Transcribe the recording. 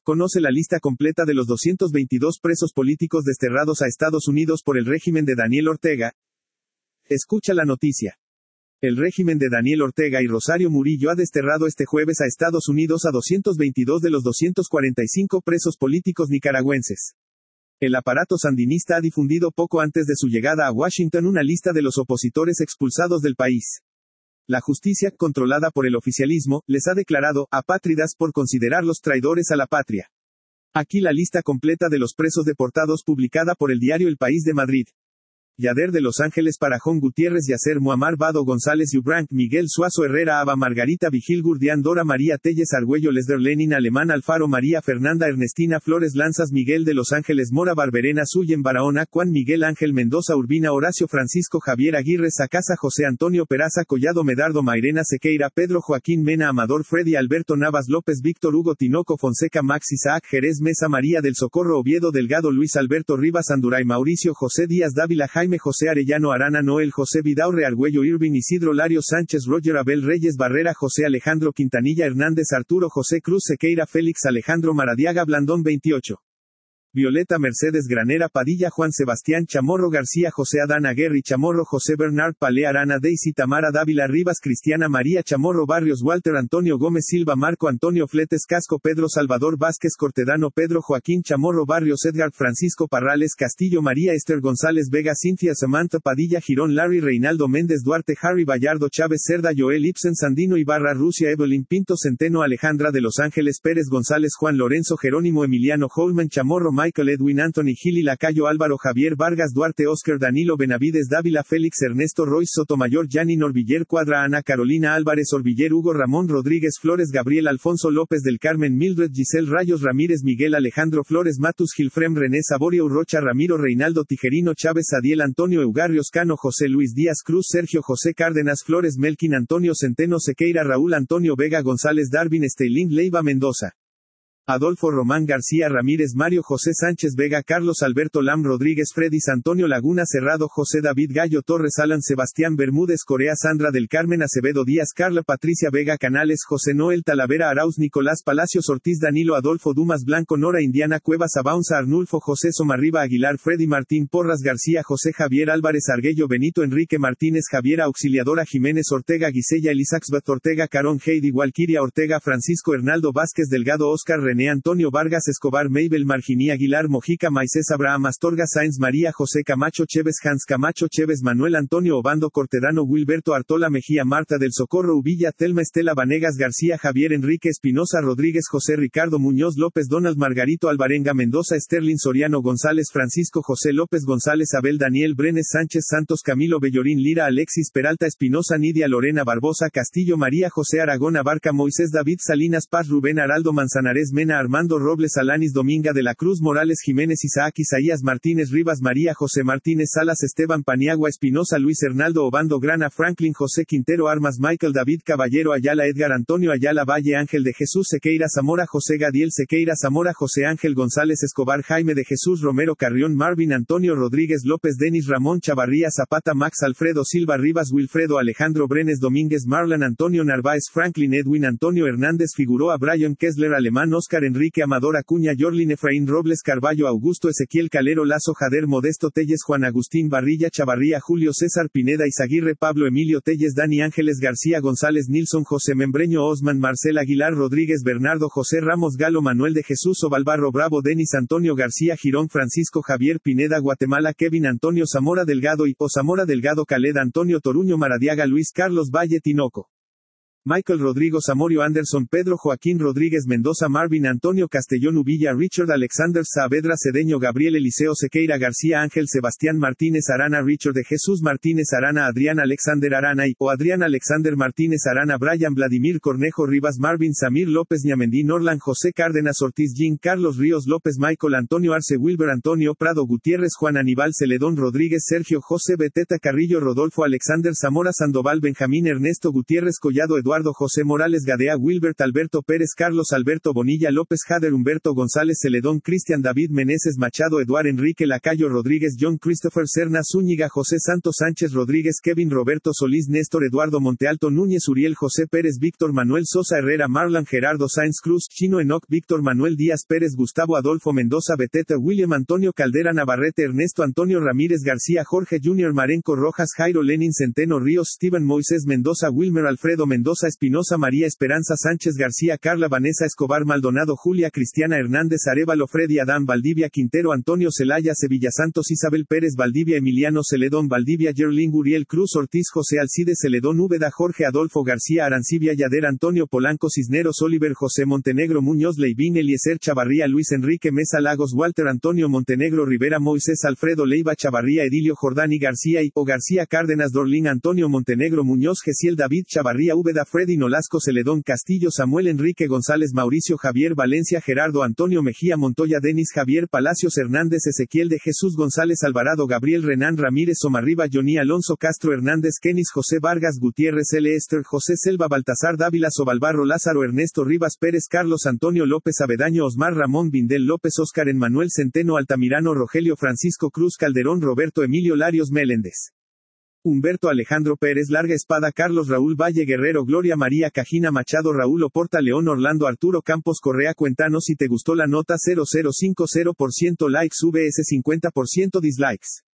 Conoce la lista completa de los 222 presos políticos desterrados a Estados Unidos por el régimen de Daniel Ortega. Escucha la noticia. El régimen de Daniel Ortega y Rosario Murillo ha desterrado este jueves a Estados Unidos a 222 de los 245 presos políticos nicaragüenses. El aparato sandinista ha difundido poco antes de su llegada a Washington una lista de los opositores expulsados del país. La justicia, controlada por el oficialismo, les ha declarado apátridas por considerarlos traidores a la patria. Aquí la lista completa de los presos deportados publicada por el diario El País de Madrid. Yader de Los Ángeles, Parajón Gutiérrez, Yacer Muammar, Vado González, Ubranc, Miguel Suazo Herrera, Aba Margarita Vigil, Gurdián, Dora María Telles, Argüello, Lesder Lenin, Alemán, Alfaro, María Fernanda, Ernestina Flores Lanzas, Miguel de Los Ángeles, Mora Barberena, Suyen Barahona, Juan Miguel Ángel Mendoza Urbina, Horacio Francisco Javier Aguirre Sacasa, José Antonio Peraza Collado, Medardo Mairena Sequeira, Pedro Joaquín Mena, Amador Freddy, Alberto Navas López, Víctor Hugo Tinoco Fonseca, Max Isaac Jerez Mesa, María del Socorro Oviedo Delgado, Luis Alberto Rivas Anduray, Mauricio José Díaz Dávila, Jaime José Arellano Arana, Noel José Vidaurre, Argüello Irving, Isidro Lario Sánchez, Roger Abel Reyes Barrera, José Alejandro Quintanilla Hernández, Arturo José Cruz Sequeira, Félix Alejandro Maradiaga Blandón 28. Violeta Mercedes Granera Padilla, Juan Sebastián Chamorro García, José Adán Aguirre Chamorro, José Bernard Palé Arana, Daisy Tamara Dávila Rivas, Cristiana María Chamorro Barrios, Walter Antonio Gómez Silva, Marco Antonio Fletes Casco, Pedro Salvador Vázquez Cortedano, Pedro Joaquín Chamorro Barrios, Edgar Francisco Parrales Castillo, María Esther González Vega, Cintia Samantha Padilla Girón, Larry Reinaldo Méndez Duarte, Harry Vallardo Chávez Cerda, Joel Ibsen Sandino Ibarra Rusia, Evelyn Pinto Centeno, Alejandra de Los Ángeles Pérez González, Juan Lorenzo Jerónimo Emiliano Holman Chamorro, Michael Edwin Anthony Gili Lacayo Álvaro Javier Vargas Duarte Oscar Danilo Benavides Dávila Félix Ernesto Royce Sotomayor Yanni Norbiller Cuadra Ana Carolina Álvarez Orbiller Hugo Ramón Rodríguez Flores Gabriel Alfonso López del Carmen Mildred Giselle Rayos Ramírez Miguel Alejandro Flores Matus Gilfrem René Saborio Urrocha Ramiro Reinaldo Tijerino Chávez Adiel Antonio Eugarrios Cano José Luis Díaz Cruz Sergio José Cárdenas Flores Melkin Antonio Centeno Sequeira Raúl Antonio Vega González Darwin Esteilín Leiva Mendoza Adolfo Román García Ramírez Mario José Sánchez Vega Carlos Alberto Lam Rodríguez Fredis Antonio Laguna Cerrado José David Gallo Torres Alan Sebastián Bermúdez Corea Sandra del Carmen Acevedo Díaz Carla Patricia Vega Canales José Noel Talavera Arauz Nicolás Palacios Ortiz Danilo Adolfo Dumas Blanco Nora Indiana Cuevas Abaunza Arnulfo José Somarriba Aguilar Freddy Martín Porras García José Javier Álvarez Arguello Benito Enrique Martínez Javiera Auxiliadora Jiménez Ortega Guisella Elisaxbeth Ortega Carón Heidi Walquiria Ortega Francisco Hernaldo Vázquez Delgado Oscar René Antonio Vargas Escobar Mabel Marginí Aguilar Mojica Maicés Abraham Astorga Sáenz María José Camacho Chévez Hans Camacho Chévez Manuel Antonio Obando Cortedano Wilberto Artola Mejía Marta del Socorro Uvilla Telma Estela Vanegas García Javier Enrique Espinosa Rodríguez José Ricardo Muñoz López Donald Margarito Alvarenga Mendoza Sterling Soriano González Francisco José López González Abel Daniel Brenes Sánchez Santos Camilo Bellorín Lira Alexis Peralta Espinosa Nidia Lorena Barbosa Castillo María José Aragón Abarca Moisés David Salinas Paz Rubén Araldo Manzanares Mena Armando Robles Alanis Dominga de la Cruz Morales Jiménez Isaac Isaías Martínez Rivas María José Martínez Salas Esteban Paniagua Espinosa Luis Hernaldo Obando Grana Franklin José Quintero Armas Michael David Caballero Ayala Edgar Antonio Ayala Valle Ángel de Jesús Sequeira Zamora José Gadiel Sequeira Zamora José Ángel González Escobar Jaime de Jesús Romero Carrión Marvin Antonio Rodríguez López Denis Ramón Chavarría Zapata Max Alfredo Silva Rivas Wilfredo Alejandro Brenes Domínguez Marlon Antonio Narváez Franklin Edwin Antonio Hernández Figueroa Brian Kessler Alemán Oscar Enrique Amador Acuña Yorlin Efraín Robles Carballo Augusto Ezequiel Calero Lazo Jader Modesto Telles Juan Agustín Barrilla Chavarría Julio César Pineda Izaguirre Pablo Emilio Telles Dani Ángeles García González Nilson José Membreño Osman Marcel Aguilar Rodríguez Bernardo José Ramos Galo Manuel de Jesús Ovalbarro Bravo Denis Antonio García Girón Francisco Javier Pineda Guatemala Kevin Antonio Zamora Delgado Hipo Zamora Delgado Caled Antonio Toruño Maradiaga Luis Carlos Valle Tinoco Michael Rodrigo Zamorio Anderson Pedro Joaquín Rodríguez Mendoza Marvin Antonio Castellón Uvilla Richard Alexander Saavedra Cedeño Gabriel Eliseo Sequeira García Ángel Sebastián Martínez Arana Richard de Jesús Martínez Arana Adrián Alexander Arana y o Adrián Alexander Martínez Arana Brian Vladimir Cornejo Rivas Marvin Samir López Ñamendí Norlan José Cárdenas Ortiz Jean Carlos Ríos López Michael Antonio Arce Wilber Antonio Prado Gutiérrez Juan Aníbal Celedón Rodríguez Sergio José Beteta Carrillo Rodolfo Alexander Zamora Sandoval Benjamín Ernesto Gutiérrez Collado Eduardo Eduardo José Morales Gadea Wilbert Alberto Pérez Carlos Alberto Bonilla López Jader Humberto González Celedón Cristian David Meneses Machado Eduard Enrique Lacayo Rodríguez John Christopher Serna Zúñiga José Santos Sánchez Rodríguez Kevin Roberto Solís Néstor Eduardo Montealto Núñez Uriel José Pérez Víctor Manuel Sosa Herrera Marlan Gerardo Sáenz Cruz Chino Enoc Víctor Manuel Díaz Pérez Gustavo Adolfo Mendoza Beteta William Antonio Caldera Navarrete Ernesto Antonio Ramírez García Jorge Junior Marenco Rojas Jairo Lenin Centeno Ríos Steven Moisés Mendoza Wilmer Alfredo Mendoza Espinosa María Esperanza Sánchez García Carla Vanessa Escobar Maldonado Julia Cristiana Hernández Arévalo Freddy Adán Valdivia Quintero Antonio Celaya Sevilla Santos Isabel Pérez Valdivia Emiliano Celedón Valdivia Yerling Uriel Cruz Ortiz José Alcides Celedón Úbeda Jorge Adolfo García Arancibia Yader Antonio Polanco Cisneros Oliver José Montenegro Muñoz Leivín Eliezer Chavarría Luis Enrique Mesa Lagos Walter Antonio Montenegro Rivera Moisés Alfredo Leiva Chavarría Edilio Jordani García Hipo García Cárdenas Dorlín Antonio Montenegro Muñoz Gesiel David Chavarría Úbeda Freddy Nolasco Celedón Castillo Samuel Enrique González Mauricio Javier Valencia Gerardo Antonio Mejía Montoya Denis Javier Palacios Hernández Ezequiel de Jesús González Alvarado Gabriel Renán Ramírez Somarriba Johnny Alonso Castro Hernández Kenis José Vargas Gutiérrez L. Esther José Selva Baltasar Dávila Sobalbarro Lázaro Ernesto Rivas Pérez Carlos Antonio López Avedaño Osmar Ramón Vindel López Óscar Emmanuel Centeno Altamirano Rogelio Francisco Cruz Calderón Roberto Emilio Larios Meléndez Humberto Alejandro Pérez Larga Espada Carlos Raúl Valle Guerrero Gloria María Cajina Machado Raúl Oporta León Orlando Arturo Campos Correa Cuéntanos si te gustó la nota 0050% likes vs 50% dislikes.